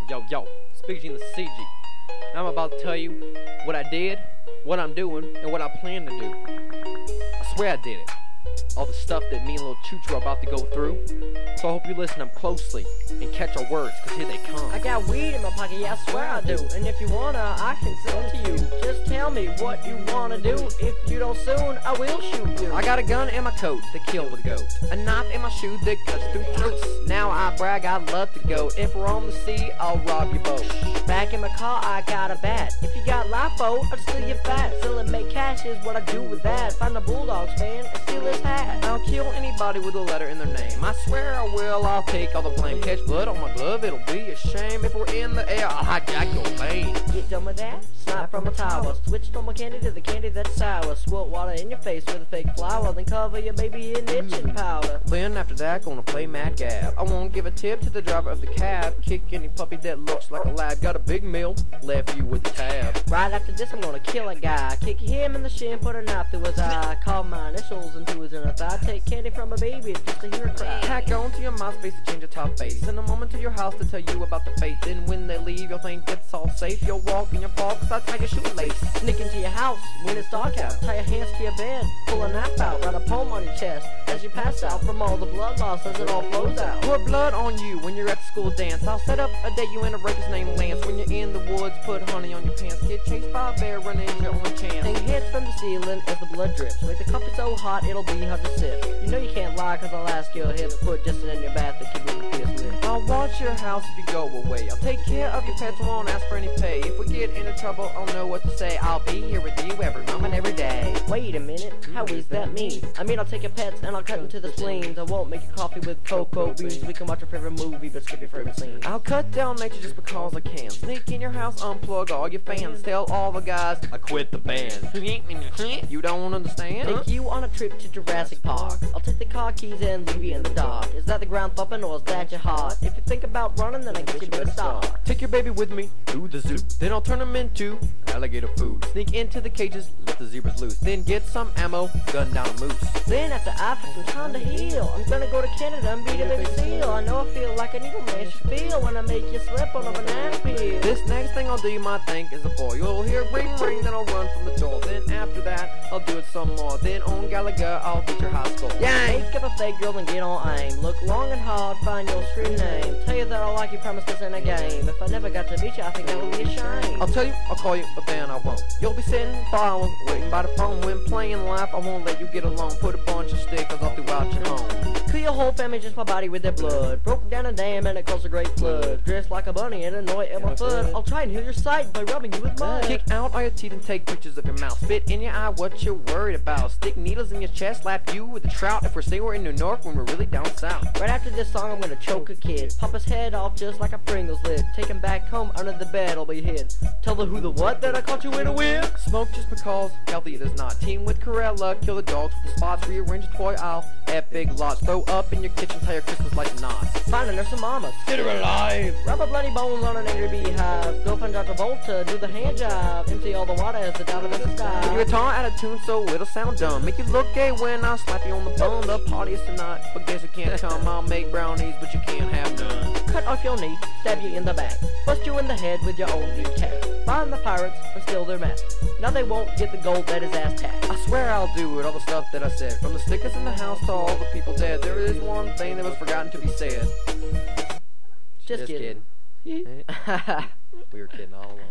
Yo, speaking the CG. Now I'm about to tell you what I did, what I'm doing, and what I plan to do. I swear I did it. All the stuff that me and Lil Choo Choo are about to go through. So I hope you listen up closely and catch our words, cause here they come. I got weed in my pocket, yeah, I swear I do. And if you wanna, I can sell it to you. Just tell me what you wanna do. If you don't soon, I will shoot you. I got a gun in my coat that killed a goat, a knife in my shoe that cuts through throats. Now I brag I love to go. If we're on the sea, I'll rob your boat. Back in my car, I got a bat. If you got LIFO, I'll steal your fat. Still and make cash is what I do with that. Find a Bulldogs fan and steal his hat. I'll kill anybody with a letter in their name. I swear I will, I'll take all the blame. Catch blood on my glove, it'll be a shame. If we're in the air, I'll hijack your plane. Get done with that? Snipe from a tower. Switch from my candy to the candy that's sour. Squirt water in your face with a fake flower. Then cover your baby in itching powder. Then after that, gonna play Mad Gab. I won't give a tip to the driver of the cab. Kick any puppy that looks like a lad. Got a big meal, left you with the tab. Right after this, I'm gonna kill a guy. Kick him in the shin, put a knife through his eye. Carve my initials into his inner thigh. Take candy from a baby just to hear it cry. Hack on to your MySpace to change your top face. Send a moment to your house to tell you about the faith. Then when they leave, you'll think it's all safe. You'll walk in your fall cause I tie your shoelace. Sneak into your house when it's dark out. Tie your hands to your bed, pull a knife out. Write a poem on your chest as you pass out from all the blood loss as it all flows out. Pour blood on you when you're at the school dance. I'll set up a date you and a rapist named Lance. When you're in the woods, put honey on your pants. Get chased by a bear, running your only chance. Hang heads from the ceiling as the blood drips. Make the coffee so hot it'll be hard to sip. You know you can't lie cause I'll ask your hips. Put Justin in your bath to keep it pierced lip. I'll watch your house if you go away. I'll take care of your pets, won't ask for any pay. If we get into trouble, I'll know what to say. I'll be here with you every moment, every day. Wait a minute, how is that mean? I mean I'll take your pets and I'll cut into the spleens. I won't make you coffee with cocoa beans. We can watch your favorite movie but skip your favorite scene. I'll cut down nature just because I can. Sneak in your house, unplug all your fans. Tell all the guys I quit the band. You don't understand? Take you on a trip to Jurassic Park. I'll take the car keys and leave you in the dark. Is that the ground thumping or is that your heart? If you think about running, then I guess you better stop. Take your baby with me to the zoo. Then I'll turn them into alligator food. Sneak into the cages, let the zebras loose. Then get some ammo, gun down a moose. Then after I've had some time to heal, I'm gonna go to Canada and beat a baby seal. I know I feel like an evil man should feel when I make you slip on a banana peel. This next thing I'll do you might think is a bore. You'll hear ring ring, then I'll run from the door. Then after that, I'll do it some more. Then on Gallagher, I'll beat your high score. Make up a fake girl and get on aim. Look long and hard, find your screen name. Tell you that I like you, promise this ain't a game. If I never got to beat you, I think that would be a shame. I'll tell you, I'll call you, but then I won't. You'll be sitting for hours, waiting by the phone. When playing life, I won't let you get alone. Put a bunch of stickers all throughout your home. Kill your whole family, just my body with their blood. Broke down a dam and it caused a great flood. Dressed like a bunny and annoy at my foot. I'll try and heal your sight by rubbing you with mud. Kick out all your teeth and take pictures of your mouth. Spit in your eye, what you're worried about. Stick needles in your chest, slap you with a trout. If we're in New York when we're really down south. Right after this song, I'm gonna choke a kid. Pop his head off just like a Pringles lid. Take him back home under the bed, I'll be hid. Tell the who the what that I caught you in a whip. Smoke just because, healthy it is not. Team with Corella, kill the dogs with the spots. Rearrange the toy aisle, epic lots. Throw up in your kitchen, tie your Christmas like knots. Find a nurse and mamas, get her alive. Rub a bloody bones on an angry beehive. Girlfriend John Travolta, do the hand job. Empty all the water as the diamond in the sky. Put your guitar out of tune so it'll sound dumb. Make you look gay when I slap you on the bum. The party is tonight, but guess you can't come. I'll make brownies, but you can't have none. Cut off your knee, stab you in the back. Bust you in the head with your own new cat. Find the pirates and steal their map. Now they won't get the gold that is ass tax. I swear I'll do it, all the stuff that I said. From the stickers in the house to all the people dead. There is one thing that was forgotten to be said. Just kidding. We were kidding all along.